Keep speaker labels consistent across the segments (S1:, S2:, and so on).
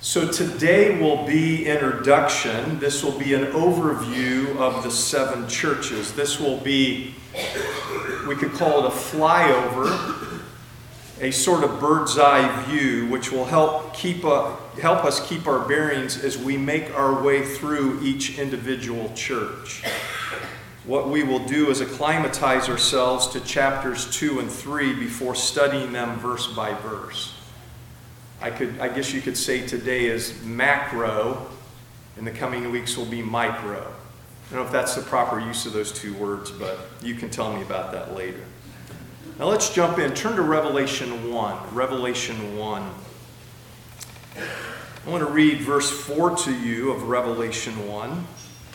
S1: So today will be introduction. This will be an overview of the 7 churches. This will be, we could call it a flyover, a sort of bird's eye view, which will help us keep our bearings as we make our way through each individual church. What we will do is acclimatize ourselves to chapters 2 and 3 before studying them verse by verse. I guess you could say today is macro, in the coming weeks will be micro. I don't know if that's the proper use of those 2 words, but you can tell me about that later. Now let's jump in. Turn to Revelation 1. Revelation 1. I want to read verse 4 to you of Revelation 1.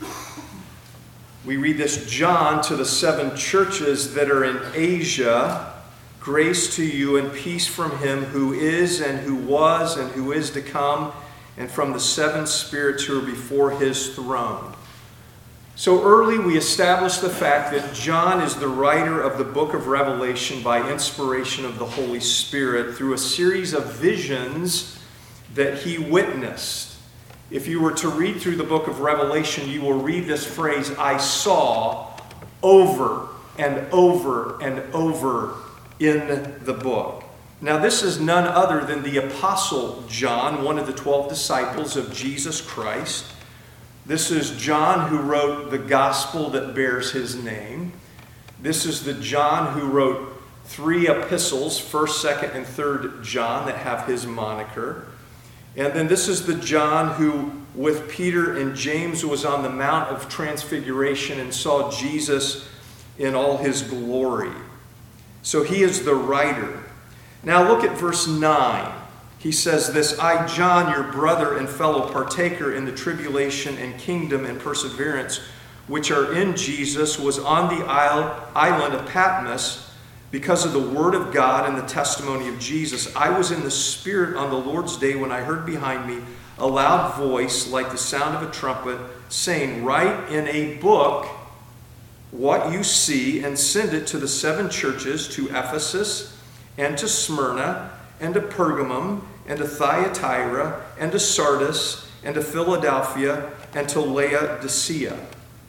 S1: We read this: John, to the 7 churches that are in Asia, grace to you and peace from him who is and who was and who is to come, and from the 7 spirits who are before his throne. So early we established the fact that John is the writer of the book of Revelation by inspiration of the Holy Spirit through a series of visions that he witnessed. If you were to read through the book of Revelation, you will read this phrase, "I saw," over and over and over in the book. Now this is none other than the Apostle John, one of the 12 disciples of Jesus Christ. This is John who wrote the gospel that bears his name. This is the John who wrote 3 epistles, 1st, 2nd, and 3rd John, that have his moniker. And then this is the John who, with Peter and James, was on the Mount of Transfiguration and saw Jesus in all his glory. So he is the writer. Now look at verse 9. He says this: I, John, your brother and fellow partaker in the tribulation and kingdom and perseverance which are in Jesus, was on the island of Patmos because of the word of God and the testimony of Jesus. I was in the Spirit on the Lord's day when I heard behind me a loud voice like the sound of a trumpet saying, write in a book what you see and send it to the 7 churches, to Ephesus and to Smyrna and to Pergamum and to Thyatira and to Sardis and to Philadelphia and to Laodicea.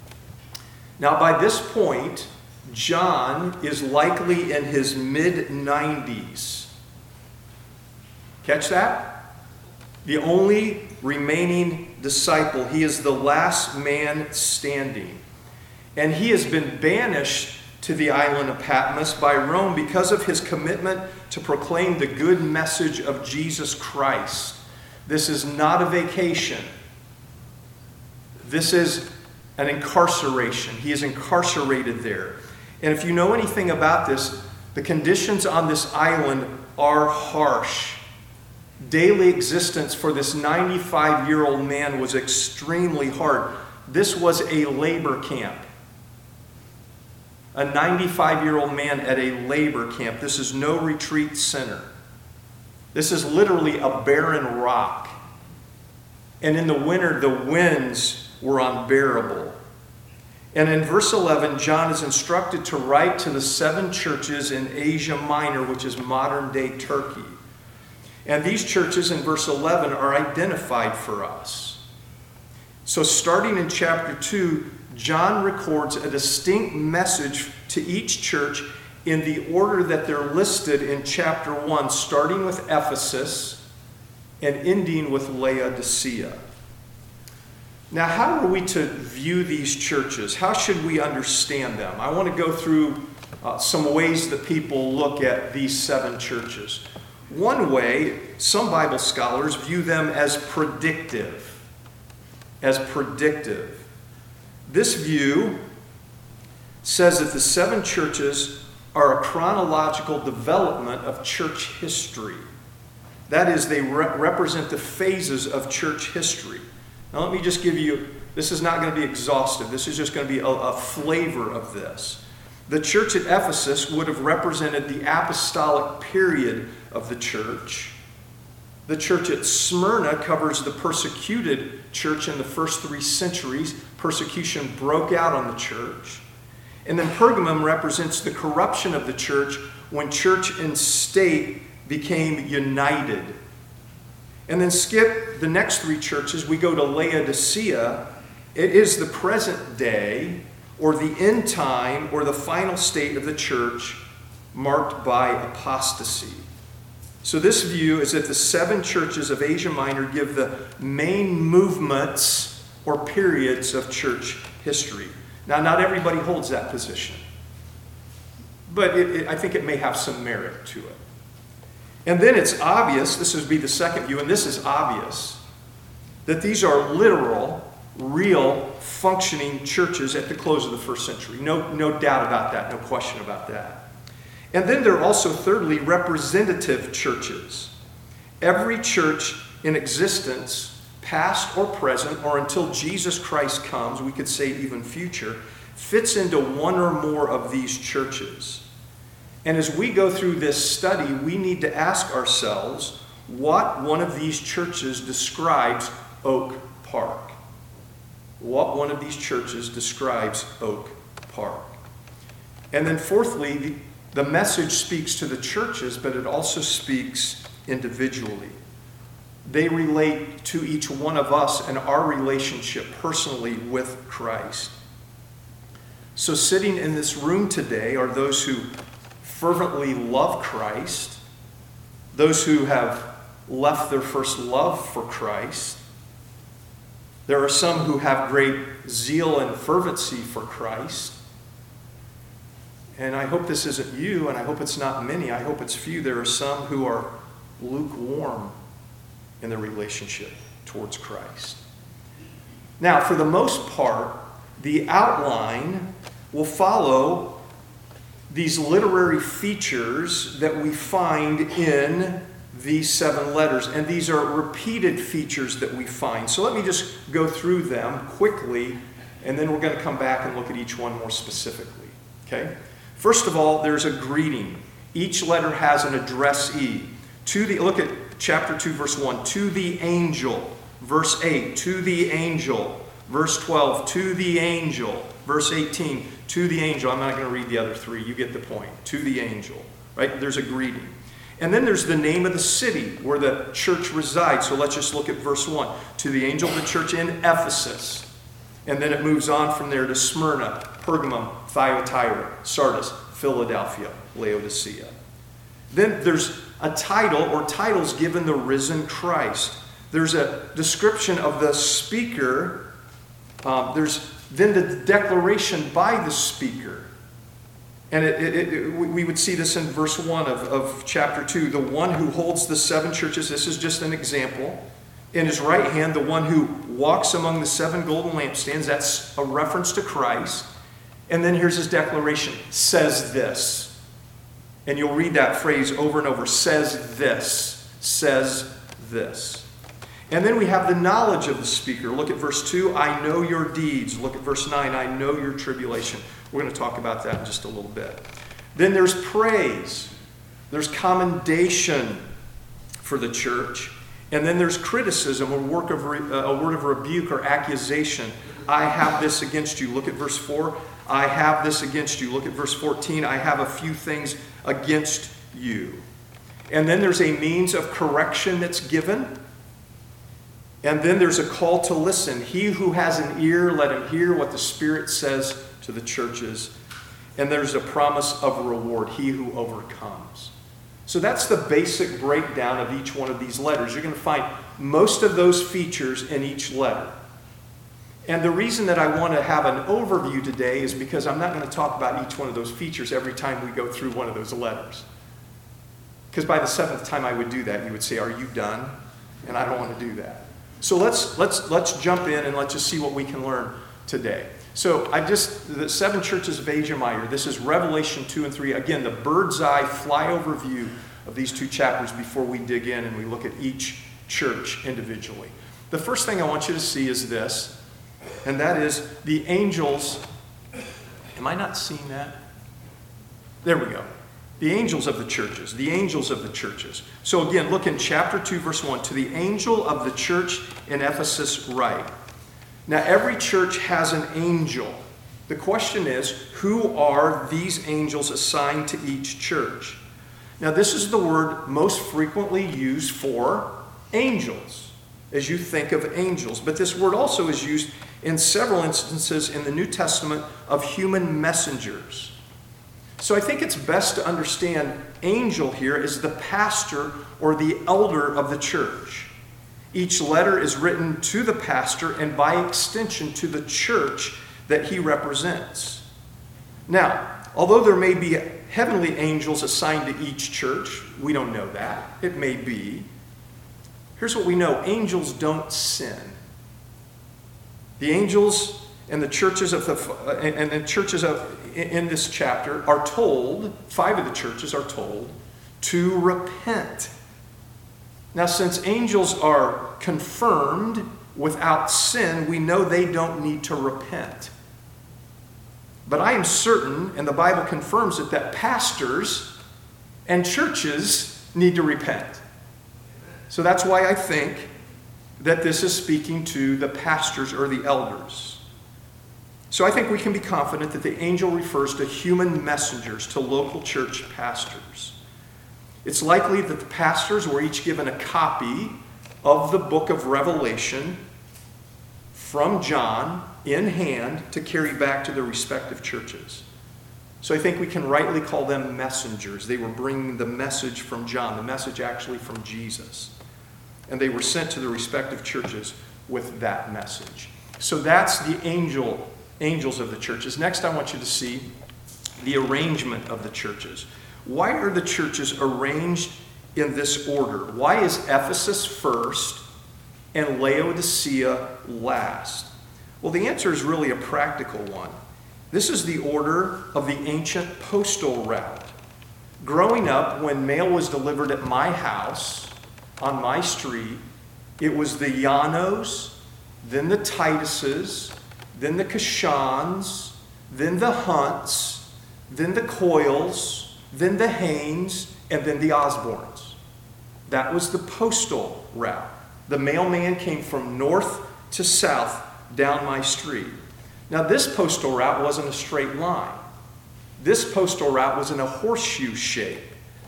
S1: Now by this point, John is likely in his mid-90s. Catch that? The only remaining disciple. He is the last man standing. And he has been banished to the island of Patmos by Rome because of his commitment to proclaim the good message of Jesus Christ. This is not a vacation. This is an incarceration. He is incarcerated there. And if you know anything about this, the conditions on this island are harsh. Daily existence for this 95-year-old man was extremely hard. This was a labor camp. A 95-year-old man at a labor camp. This is no retreat center. This is literally a barren rock. And in the winter, the winds were unbearable. And in verse 11, John is instructed to write to the 7 churches in Asia Minor, which is modern-day Turkey. And these churches in verse 11 are identified for us. So starting in chapter 2, John records a distinct message to each church in the order that they're listed in chapter 1, starting with Ephesus and ending with Laodicea. Now, how are we to view these churches? How should we understand them? I want to go through some ways that people look at these 7 churches. One way, some Bible scholars view them as predictive. As predictive. This view says that the 7 churches are a chronological development of church history. That is, they represent the phases of church history. Now let me just give you, this is not going to be exhaustive. This is just going to be a flavor of this. The church at Ephesus would have represented the apostolic period of the church. The church at Smyrna covers the persecuted church in the first 3 centuries. Persecution broke out on the church. And then Pergamum represents the corruption of the church when church and state became united. And then skip the next 3 churches, we go to Laodicea. It is the present day, or the end time, or the final state of the church marked by apostasy. So this view is that the 7 churches of Asia Minor give the main movements or periods of church history. Now, not everybody holds that position, but I think it may have some merit to it. And then it's obvious, this would be the second view, and this is obvious, that these are literal, real, functioning churches at the close of the first century. No doubt about that, no question about that. And then there are also, thirdly, representative churches. Every church in existence, past or present, or until Jesus Christ comes, we could say even future, fits into one or more of these churches. And as we go through this study, we need to ask ourselves what one of these churches describes Oak Park. What one of these churches describes Oak Park. And then fourthly, the message speaks to the churches, but it also speaks individually. They relate to each one of us and our relationship personally with Christ. So sitting in this room today are those who fervently love Christ, those who have left their first love for Christ. There are some who have great zeal and fervency for Christ. And I hope this isn't you, and I hope it's not many. I hope it's few. There are some who are lukewarm in their relationship towards Christ. Now, for the most part, the outline will follow these literary features that we find in these 7 letters. And these are repeated features that we find. So let me just go through them quickly, and then we're going to come back and look at each one more specifically. Okay? First of all, there's a greeting. Each letter has an addressee. Look at chapter 2, verse 1. To the angel. Verse 8. To the angel. Verse 12. To the angel. Verse 18. To the angel. I'm not going to read the other 3. You get the point. To the angel. Right? There's a greeting. And then there's the name of the city where the church resides. So let's just look at verse 1. To the angel of the church in Ephesus. And then it moves on from there to Smyrna, Pergamum, Thyatira, Sardis, Philadelphia, Laodicea. Then there's a title or titles given the risen Christ. There's a description of the speaker. There's then the declaration by the speaker. And we would see this in verse 1 of chapter 2. The one who holds the 7 churches, this is just an example. In his right hand, the one who walks among the 7 golden lampstands, that's a reference to Christ. And then here's his declaration, says this. And you'll read that phrase over and over, says this, says this. And then we have the knowledge of the speaker. Look at verse 2, I know your deeds. Look at verse 9, I know your tribulation. We're going to talk about that in just a little bit. Then there's praise. There's commendation for the church. And then there's criticism, a word of rebuke or accusation. I have this against you. Look at verse 4. I have this against you. Look at verse 14. I have a few things against you. And then there's a means of correction that's given. And then there's a call to listen. He who has an ear, let him hear what the Spirit says to the churches. And there's a promise of reward. He who overcomes. So that's the basic breakdown of each one of these letters. You're going to find most of those features in each letter. And the reason that I want to have an overview today is because I'm not going to talk about each one of those features every time we go through one of those letters. Because by the 7th time I would do that, you would say, are you done? And I don't want to do that. So let's jump in and let's just see what we can learn today. So the 7 churches of Asia Minor, this is Revelation 2 and 3. Again, the bird's eye flyover view of these 2 chapters before we dig in and we look at each church individually. The first thing I want you to see is this, and that is the angels. Am I not seeing that? There we go. The angels of the churches. The angels of the churches. So again, look in chapter 2, verse 1. To the angel of the church in Ephesus write. Now, every church has an angel. The question is, who are these angels assigned to each church? Now, this is the word most frequently used for angels, as you think of angels. But this word also is used in several instances in the New Testament of human messengers. So I think it's best to understand angel here as the pastor or the elder of the church. Each letter is written to the pastor and by extension to the church that he represents. Now, although there may be heavenly angels assigned to each church, we don't know that. It may be. Here's what we know. Angels don't sin. The angels and the churches in this chapter are told, 5 of the churches are told, to repent. Now, since angels are confirmed without sin, we know they don't need to repent. But I am certain, and the Bible confirms it, that pastors and churches need to repent. So that's why I think that this is speaking to the pastors or the elders. So I think we can be confident that the angel refers to human messengers, to local church pastors. It's likely that the pastors were each given a copy of the book of Revelation from John in hand to carry back to their respective churches. So I think we can rightly call them messengers. They were bringing the message from John, the message actually from Jesus. And they were sent to the respective churches with that message. So that's the angels of the churches. Next, I want you to see the arrangement of the churches. Why are the churches arranged in this order? Why is Ephesus first and Laodicea last? Well, the answer is really a practical one. This is the order of the ancient postal route. Growing up, when mail was delivered at my house, on my street, it was the Janos, then the Tituses, then the Kashans, then the Hunts, then the Coyles, then the Haynes, and then the Osborns. That was the postal route. The mailman came from north to south down my street. Now, this postal route wasn't a straight line. This postal route was in a horseshoe shape.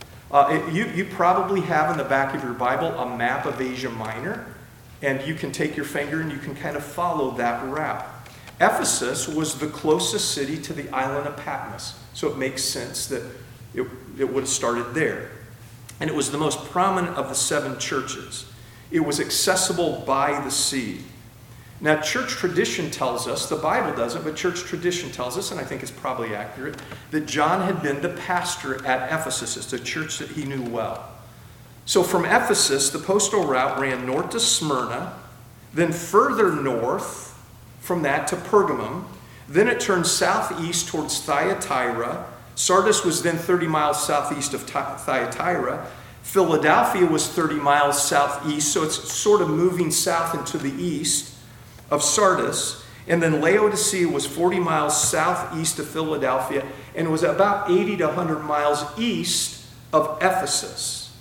S1: You probably have in the back of your Bible a map of Asia Minor, and you can take your finger and you can kind of follow that route. Ephesus was the closest city to the island of Patmos, so it makes sense that it would have started there. And it was the most prominent of the 7 churches. It was accessible by the sea. Now, church tradition tells us, the Bible doesn't, but church tradition tells us, and I think it's probably accurate, that John had been the pastor at Ephesus. It's a church that he knew well. So from Ephesus, the postal route ran north to Smyrna, then further north from that to Pergamum. Then it turned southeast towards Thyatira. Sardis was then 30 miles southeast of Thyatira. Philadelphia was 30 miles southeast, so it's sort of moving south and to the east of Sardis. And then Laodicea was 40 miles southeast of Philadelphia, and it was about 80 to 100 miles east of Ephesus.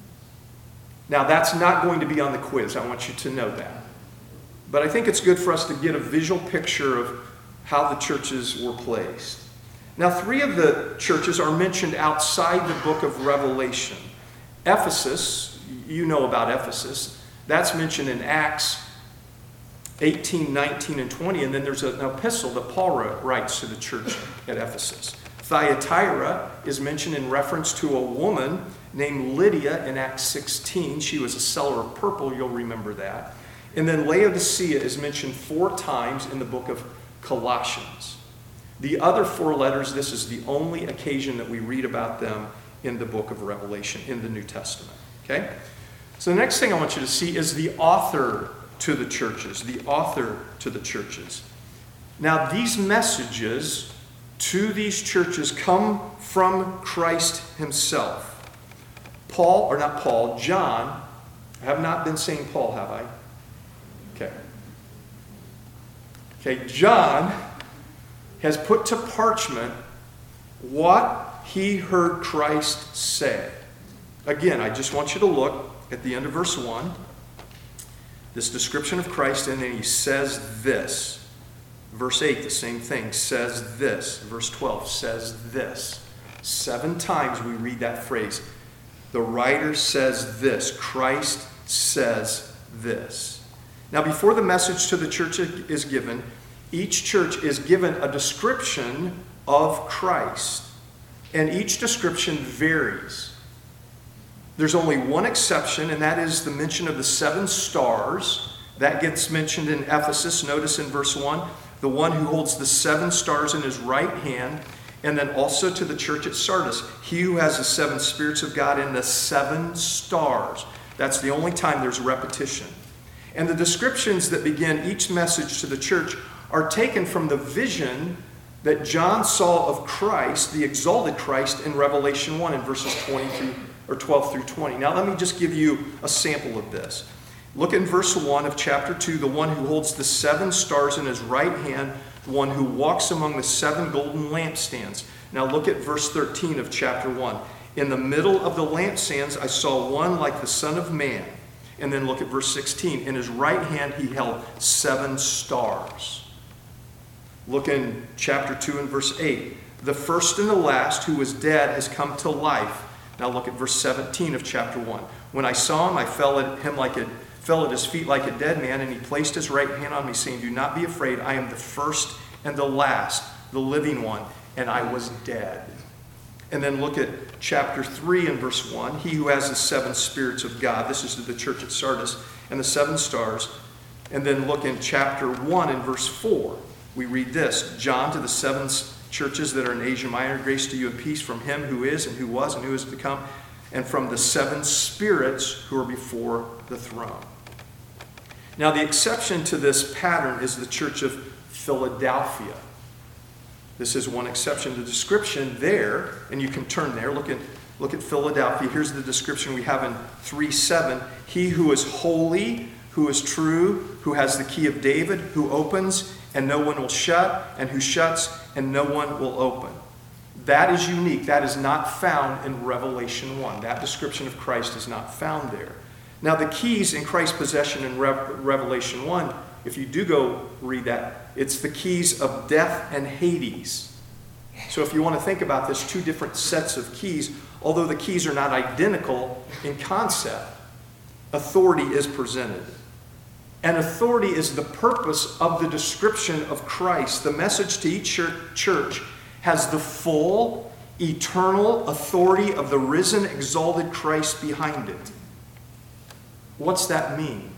S1: Now, that's not going to be on the quiz. I want you to know that. But I think it's good for us to get a visual picture of how the churches were placed. Now, 3 of the churches are mentioned outside the book of Revelation. Ephesus, you know about Ephesus. That's mentioned in Acts 18, 19, and 20. And then there's an epistle that Paul writes to the church at Ephesus. Thyatira is mentioned in reference to a woman named Lydia in Acts 16. She was a seller of purple, you'll remember that. And then Laodicea is mentioned 4 times in the book of Colossians. The other 4 letters, this is the only occasion that we read about them in the book of Revelation, in the New Testament. Okay? So the next thing I want you to see is the author to the churches. The author to the churches. Now, these messages to these churches come from Christ himself. John, I have not been saying Paul, have I? Okay, John has put to parchment what he heard Christ say. Again, I just want you to look at the end of verse 1, this description of Christ, and then he says this. Verse 8, the same thing, says this. Verse 12 says this. 7 times we read that phrase. The writer says this. Christ says this. Now, before the message to the church is given, each church is given a description of Christ. And each description varies. There's only one exception, and that is the mention of the 7 stars. That gets mentioned in Ephesus. Notice in verse 1, the one who holds the 7 stars in his right hand. And then also to the church at Sardis, he who has the 7 spirits of God and the 7 stars. That's the only time there's repetition. And the descriptions that begin each message to the church are taken from the vision that John saw of Christ, the exalted Christ, in Revelation 1 in verses 12 through 20. Now let me just give you a sample of this. Look in verse 1 of chapter 2, the one who holds the 7 stars in his right hand, the one who walks among the 7 golden lampstands. Now look at verse 13 of chapter 1. In the middle of the lampstands I saw one like the Son of Man. And then look at verse 16. In his right hand he held 7 stars. Look in chapter 2 and verse 8. The first and the last who was dead has come to life. Now look at verse 17 of chapter 1. When I saw him, I fell at his feet like a dead man, and he placed his right hand on me, saying, do not be afraid. I am the first and the last, the living one, and I was dead. And then look at chapter 3 and verse 1. He who has the 7 spirits of God. This is to the church at Sardis, and the 7 stars. And then look in chapter 1 and verse 4. We read this. John to the 7 churches that are in Asia Minor, grace to you and peace from him who is and who was and who is to come, and from the 7 spirits who are before the throne. Now the exception to this pattern is the church of Philadelphia. This is one exception. The description there, and you can turn there, look at Philadelphia. Here's the description we have in 3:7. He who is holy, who is true, who has the key of David, who opens and no one will shut, and who shuts and no one will open. That is unique. That is not found in Revelation 1. That description of Christ is not found there. Now the keys in Christ's possession in Revelation 1, if you do go read that, it's the keys of death and Hades. So if you want to think about this, 2 different sets of keys, although the keys are not identical in concept, authority is presented. And authority is the purpose of the description of Christ. The message to each church has the full, eternal authority of the risen, exalted Christ behind it. What's that mean?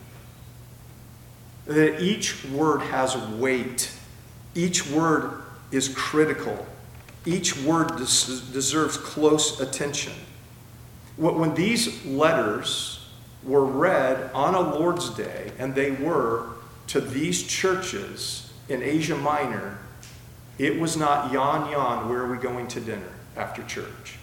S1: That each word has weight. Each word is critical. Each word deserves close attention. When these letters were read on a Lord's Day, and they were to these churches in Asia Minor, it was not yon, where are we going to dinner after church?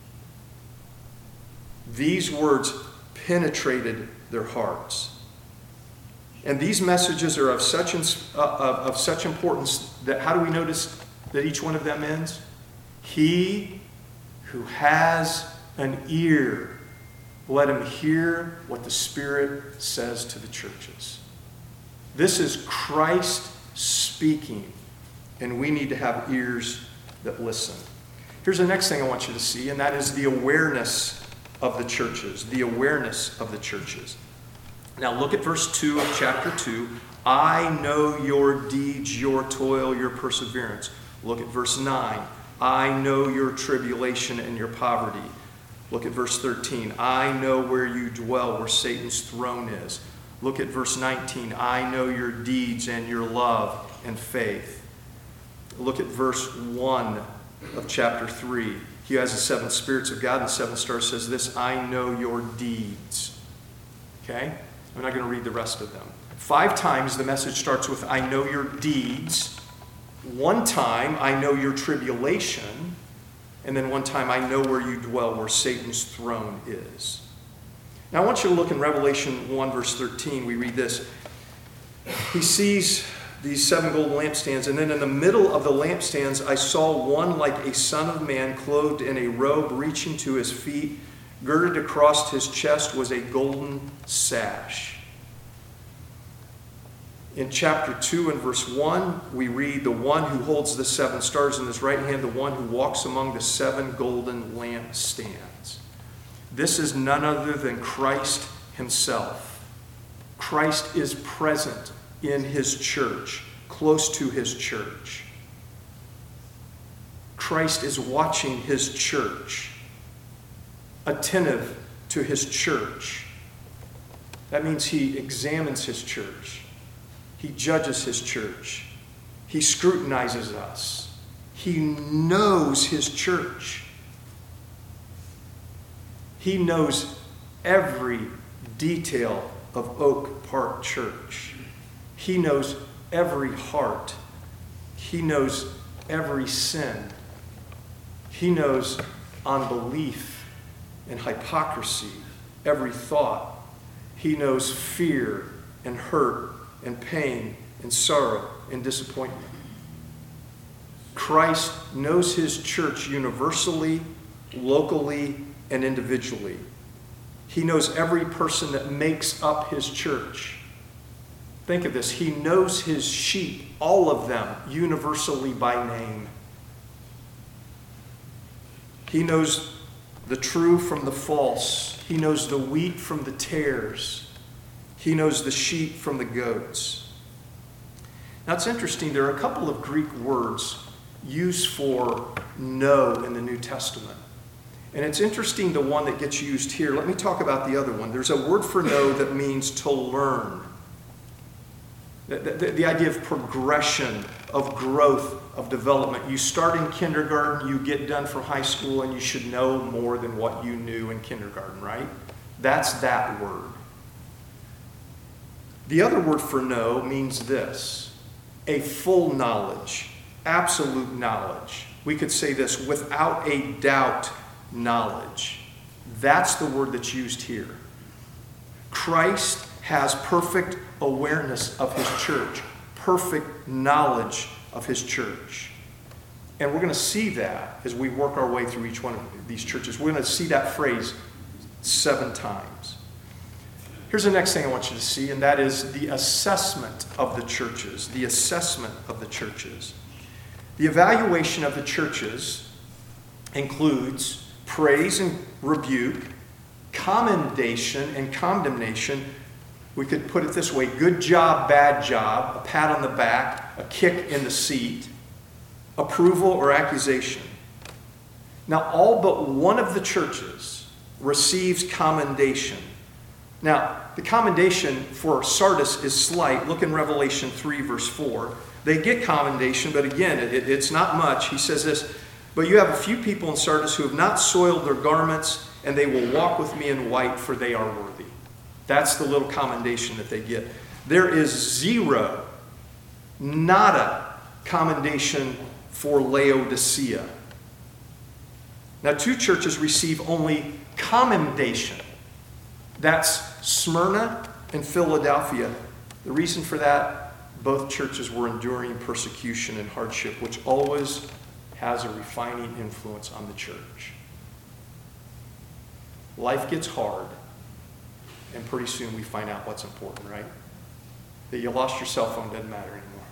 S1: These words penetrated their hearts. And these messages are of such importance that how do we notice that each one of them ends? He who has an ear, let him hear what the Spirit says to the churches. This is Christ speaking, and we need to have ears that listen. Here's the next thing I want you to see, and that is the awareness of the churches. The awareness of the churches. Now look at verse 2 of chapter 2. I know your deeds, your toil, your perseverance. Look at verse 9. I know your tribulation and your poverty. Look at verse 13. I know where you dwell, where Satan's throne is. Look at verse 19. I know your deeds and your love and faith. Look at verse 1 of chapter 3. He has the 7 spirits of God, and the 7 stars says this, I know your deeds. Okay? I'm not going to read the rest of them. 5 times the message starts with, I know your deeds. 1 time, I know your tribulation. And then 1 time, I know where you dwell, where Satan's throne is. Now I want you to look in Revelation 1 verse 13. We read this. He sees these 7 golden lampstands, and then in the middle of the lampstands I saw one like a son of man, clothed in a robe reaching to his feet. Girded across his chest was a golden sash. In chapter 2 and verse 1, we read, the one who holds the 7 stars in his right hand, the one who walks among the 7 golden lampstands. This is none other than Christ himself. Christ is present in his church, close to his church. Christ is watching his church, attentive to his church. That means he examines his church. He judges his church. He scrutinizes us. He knows his church. He knows every detail of Oak Park Church. He knows every heart. He knows every sin. He knows unbelief and hypocrisy, every thought. He knows fear and hurt and pain and sorrow and disappointment. Christ knows his church universally, locally, and individually. He knows every person that makes up his church. Think of this. He knows his sheep, all of them, universally by name. He knows the true from the false. He knows the wheat from the tares. He knows the sheep from the goats. Now it's interesting, there are a couple of Greek words used for know in the New Testament. And it's interesting the one that gets used here. Let me talk about the other one. There's a word for know that means to learn. The idea of progression, of growth, of development. You start in kindergarten, you get done for high school, and you should know more than what you knew in kindergarten, right? That's that word. The other word for know means this: a full knowledge, absolute knowledge. We could say this: without a doubt knowledge. That's the word that's used here. Christ has perfect awareness of his church, perfect knowledge of his church. And we're going to see that as we work our way through each one of these churches. We're going to see that phrase 7 times. Here's the next thing I want you to see, and that is the assessment of the churches. The assessment of the churches. The evaluation of the churches includes praise and rebuke, commendation and condemnation. We could put it this way: good job, bad job, a pat on the back, a kick in the seat, approval or accusation. Now, all but one of the churches receives commendation. Now, the commendation for Sardis is slight. Look in Revelation 3, verse 4. They get commendation, but again, it's not much. He says this: but you have a few people in Sardis who have not soiled their garments, and they will walk with me in white, for they are worthy. That's the little commendation that they get. There is zero, nada commendation for Laodicea. Now, 2 churches receive only commendation. That's Smyrna and Philadelphia. The reason for that, both churches were enduring persecution and hardship, which always has a refining influence on the church. Life gets hard, and pretty soon we find out what's important, right? That you lost your cell phone doesn't matter anymore.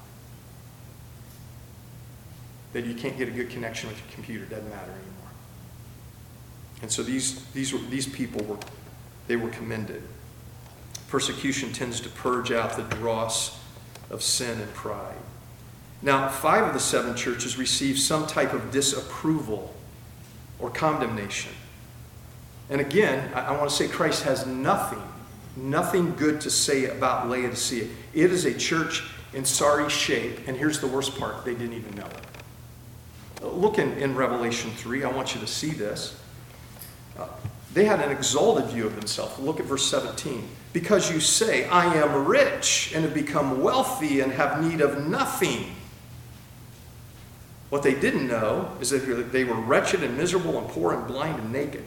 S1: That you can't get a good connection with your computer doesn't matter anymore. And so these people were commended. Persecution tends to purge out the dross of sin and pride. Now, 5 of the 7 churches receive some type of disapproval or condemnation. And again, I want to say Christ has nothing good to say about Laodicea. It is a church in sorry shape, and here's the worst part: they didn't even know it. Look in Revelation 3. I want you to see this. They had an exalted view of themselves. Look at verse 17. Because you say, I am rich and have become wealthy and have need of nothing. What they didn't know is that they were wretched and miserable and poor and blind and naked.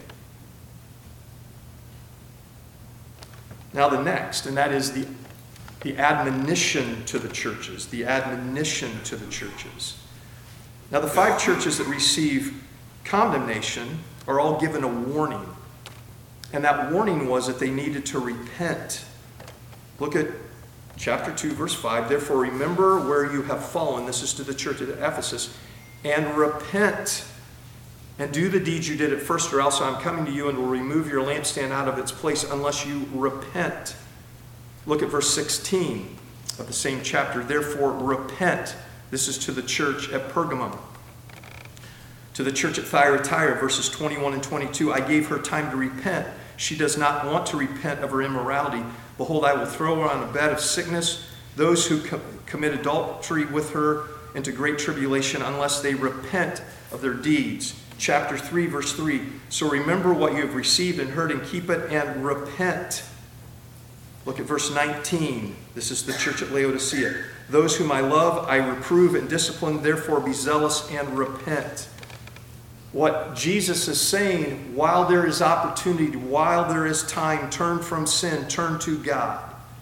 S1: Now the next, and that is the admonition to the churches. The admonition to the churches. Now the 5 churches that receive condemnation are all given a warning. And that warning was that they needed to repent. Look at chapter 2, verse 5. Therefore remember where you have fallen. This is to the church at Ephesus. And repent and do the deeds you did at first, or else I'm coming to you and will remove your lampstand out of its place unless you repent. Look at verse 16 of the same chapter. Therefore, repent. This is to the church at Pergamum. To the church at Thyatira, verses 21 and 22, I gave her time to repent. She does not want to repent of her immorality. Behold, I will throw her on a bed of sickness, those who commit adultery with her into great tribulation, unless they repent of their deeds. Chapter 3, verse 3. So remember what you have received and heard, and keep it, and repent. Look at verse 19. This is the church at Laodicea. Those whom I love, I reprove and discipline. Therefore be zealous and repent. What Jesus is saying, while there is opportunity, while there is time, turn from sin, turn to God.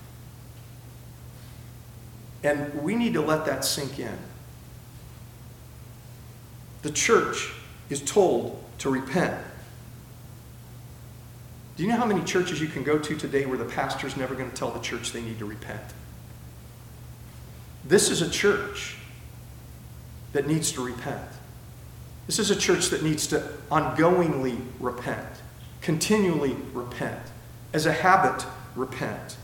S1: And we need to let that sink in. The church is told to repent. Do you know how many churches you can go to today where the pastor is never going to tell the church they need to repent? This is a church that needs to repent. This is a church that needs to ongoingly repent, continually repent, as a habit, repent.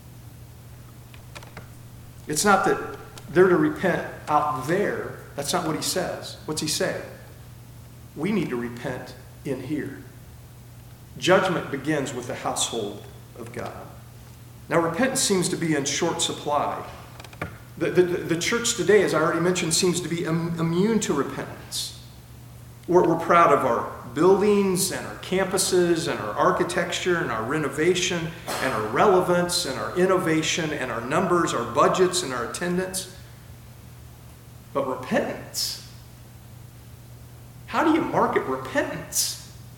S1: It's not that they're to repent out there. That's not what he says. What's he say? We need to repent in here. Judgment begins with the household of God. Now, repentance seems to be in short supply. The church today, as I already mentioned, seems to be immune to repentance. We're proud of our buildings and our campuses and our architecture and our renovation and our relevance and our innovation and our numbers, our budgets and our attendance. But repentance, how do you market repentance?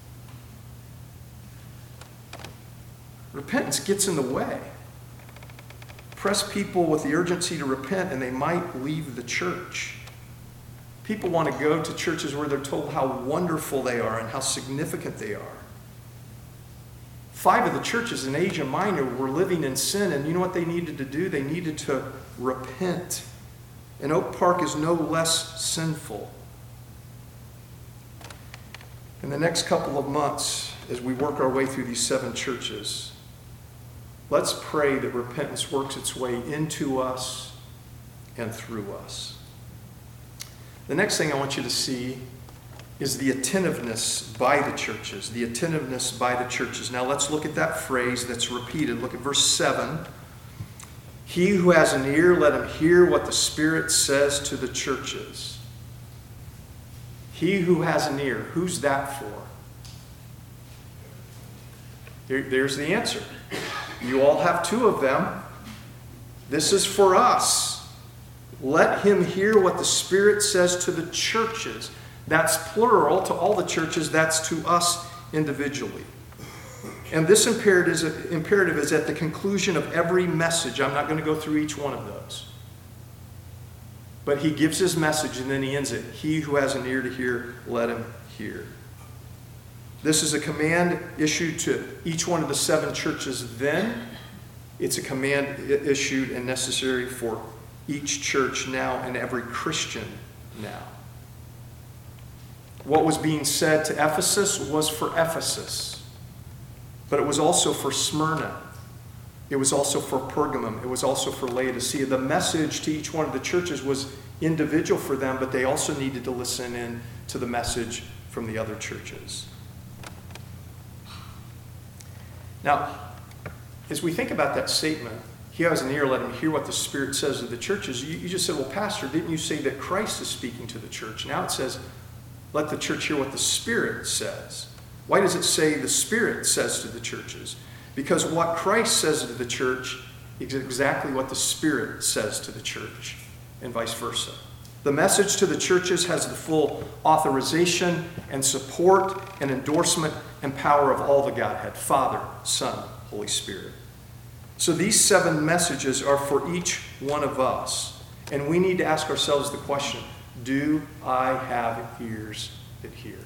S1: Repentance gets in the way. Press people with the urgency to repent and they might leave the church. People want to go to churches where they're told how wonderful they are and how significant they are. 5 of the churches in Asia Minor were living in sin, and you know what they needed to do? They needed to repent. And Oak Park is no less sinful. In the next couple of months, as we work our way through these 7 churches, let's pray that repentance works its way into us and through us. The next thing I want you to see is the attentiveness by the churches. The attentiveness by the churches. Now let's look at that phrase that's repeated. Look at verse 7. He who has an ear, let him hear what the Spirit says to the churches. He who has an ear. Who's that for? There's the answer. You all have 2 of them. This is for us. Let him hear what the Spirit says to the churches. That's plural to all the churches. That's to us individually. And this imperative is at the conclusion of every message. I'm not going to go through each one of those. But he gives his message and then he ends it. He who has an ear to hear, let him hear. This is a command issued to each one of the 7 churches then. It's a command issued and necessary for each church now and every Christian now. What was being said to Ephesus was for Ephesus. But it was also for Smyrna. It was also for Pergamum. It was also for Laodicea. The message to each one of the churches was individual for them, but they also needed to listen in to the message from the other churches. Now, as we think about that statement, he has an ear, let him hear what the Spirit says to the churches. You just said, well, Pastor, didn't you say that Christ is speaking to the church? Now it says, let the church hear what the Spirit says. Why does it say the Spirit says to the churches? Because what Christ says to the church is exactly what the Spirit says to the church, and vice versa. The message to the churches has the full authorization and support and endorsement and power of all the Godhead, Father, Son, Holy Spirit. So these 7 messages are for each one of us. And we need to ask ourselves the question, do I have ears that hear?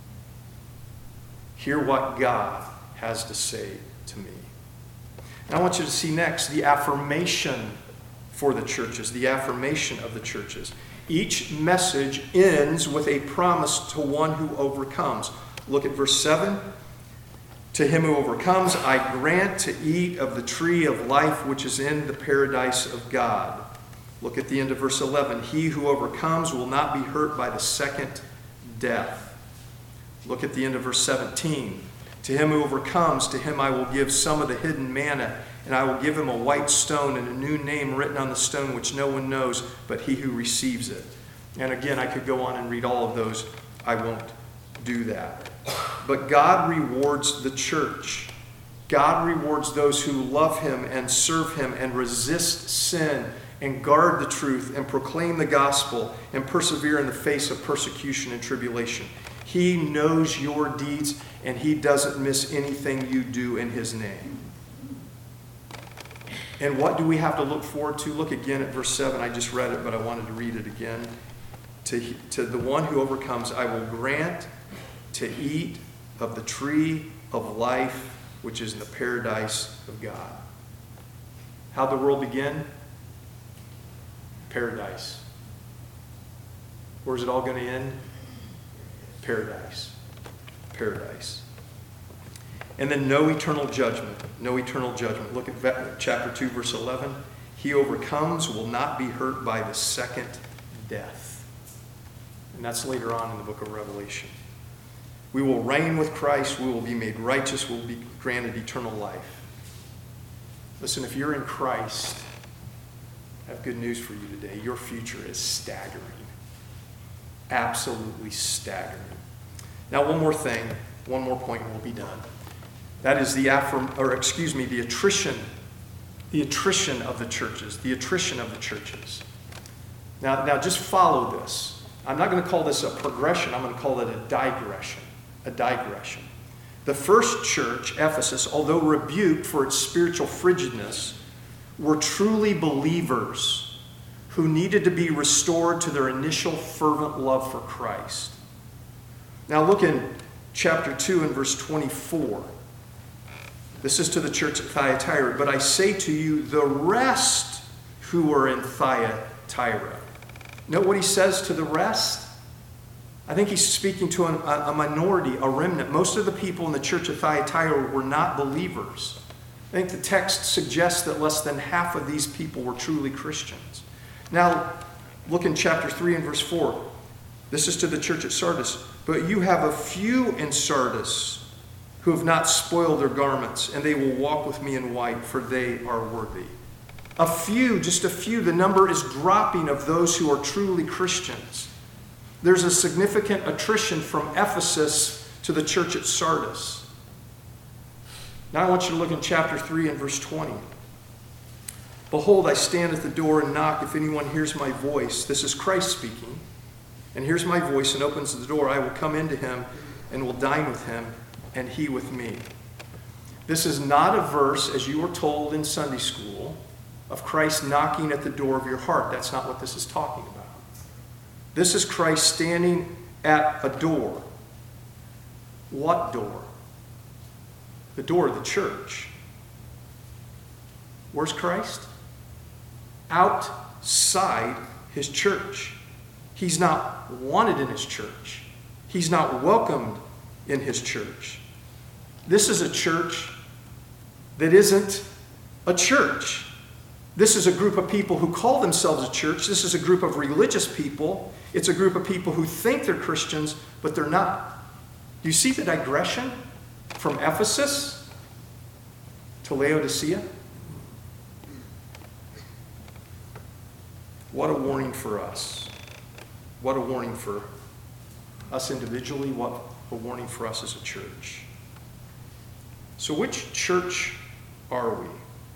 S1: Hear what God has to say to me. And I want you to see next the affirmation for the churches, the affirmation of the churches. Each message ends with a promise to one who overcomes. Look at verse 7. To him who overcomes, I grant to eat of the tree of life which is in the paradise of God. Look at the end of verse 11. He who overcomes will not be hurt by the second death. Look at the end of verse 17. To him who overcomes, to him I will give some of the hidden manna, and I will give him a white stone and a new name written on the stone which no one knows but he who receives it. And again, I could go on and read all of those. I won't do that. But God rewards the church. God rewards those who love him and serve him and resist sin and guard the truth and proclaim the gospel and persevere in the face of persecution and tribulation. He knows your deeds and he doesn't miss anything you do in his name. And what do we have to look forward to? Look again at verse 7. I just read it, but I wanted to read it again. To the one who overcomes, I will grant to eat of the tree of life, which is in the paradise of God. How'd the world begin? Paradise. Where's it all going to end? Paradise. Paradise. And then no eternal judgment. No eternal judgment. Look at chapter 2, verse 11. He overcomes will not be hurt by the second death. And that's later on in the book of Revelation. We will reign with Christ. We will be made righteous. We will be granted eternal life. Listen, if you're in Christ, I have good news for you today. Your future is staggering. Absolutely staggering. Now, one more thing, one more point, and we'll be done. That is the attrition. The attrition of the churches. The attrition of the churches. Now, just follow this. I'm not going to call this a progression. I'm going to call it a digression. A digression. The first church, Ephesus, although rebuked for its spiritual frigidness, were truly believers who needed to be restored to their initial fervent love for Christ. Now look in chapter 2 and verse 24. This is to the church at Thyatira. But I say to you, the rest who are in Thyatira. Note what he says to the rest. I think he's speaking to a minority, a remnant. Most of the people in the church of Thyatira were not believers. I think the text suggests that less than half of these people were truly Christians. Now, look in chapter 3 and verse 4. This is to the church at Sardis. But you have a few in Sardis who have not spoiled their garments, and they will walk with me in white, for they are worthy. A few, just a few. The number is dropping of those who are truly Christians. There's a significant attrition from Ephesus to the church at Sardis. Now I want you to look in chapter 3 and verse 20. Behold, I stand at the door and knock. If anyone hears my voice, this is Christ speaking, and hears my voice and opens the door, I will come into him and will dine with him, and he with me. This is not a verse, as you were told in Sunday school, of Christ knocking at the door of your heart. That's not what this is talking about. This is Christ standing at a door. What door? The door of the church. Where's Christ? Outside his church. He's not wanted in his church. He's not welcomed in his church. This is a church that isn't a church. This is a group of people who call themselves a church. This is a group of religious people. It's a group of people who think they're Christians, but they're not. Do you see the digression from Ephesus to Laodicea? What a warning for us. What a warning for us individually. What a warning for us as a church. So which church are we?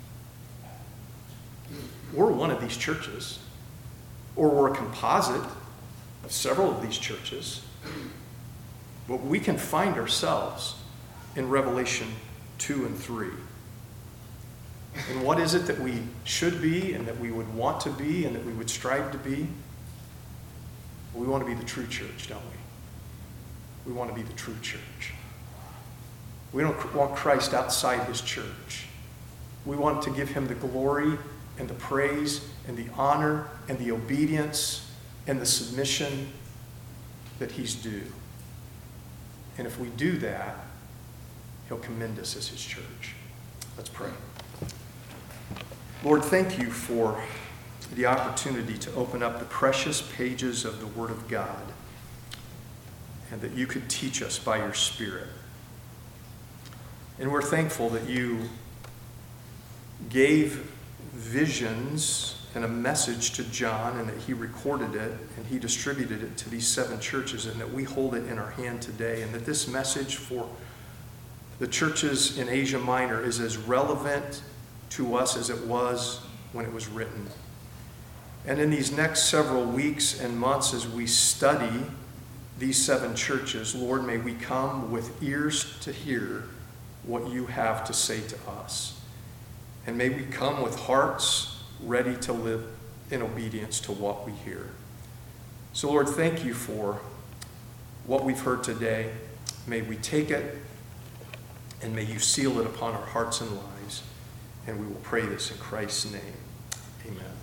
S1: We're one of these churches, or we're a composite of several of these churches, but we can find ourselves in Revelation 2 and 3. And what is it that we should be, and that we would want to be, and that we would strive to be? We want to be the true church, don't we? We want to be the true church. We don't want Christ outside his church. We want to give him the glory and the praise and the honor and the obedience and the submission that he's due. And if we do that, he'll commend us as his church. Let's pray. Lord, thank you for the opportunity to open up the precious pages of the Word of God, and that you could teach us by your Spirit. And we're thankful that you gave visions and a message to John, and that he recorded it and he distributed it to these 7 churches, and that we hold it in our hand today, and that this message for the churches in Asia Minor is as relevant to us as it was when it was written. And in these next several weeks and months, as we study these 7 churches, Lord, may we come with ears to hear what you have to say to us. And may we come with hearts ready to live in obedience to what we hear. So, Lord, thank you for what we've heard today. May we take it, and may you seal it upon our hearts and lives. And we will pray this in Christ's name. Amen.